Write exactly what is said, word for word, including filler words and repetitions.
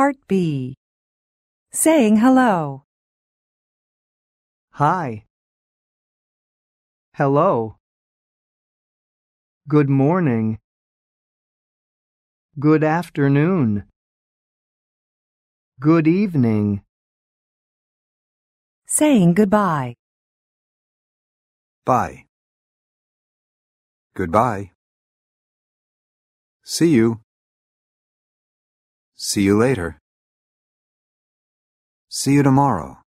Part B. Saying hello. Hi. Hello. Good morning. Good afternoon. Good evening. Saying goodbye. Bye. Goodbye. See you. See you later. See you tomorrow.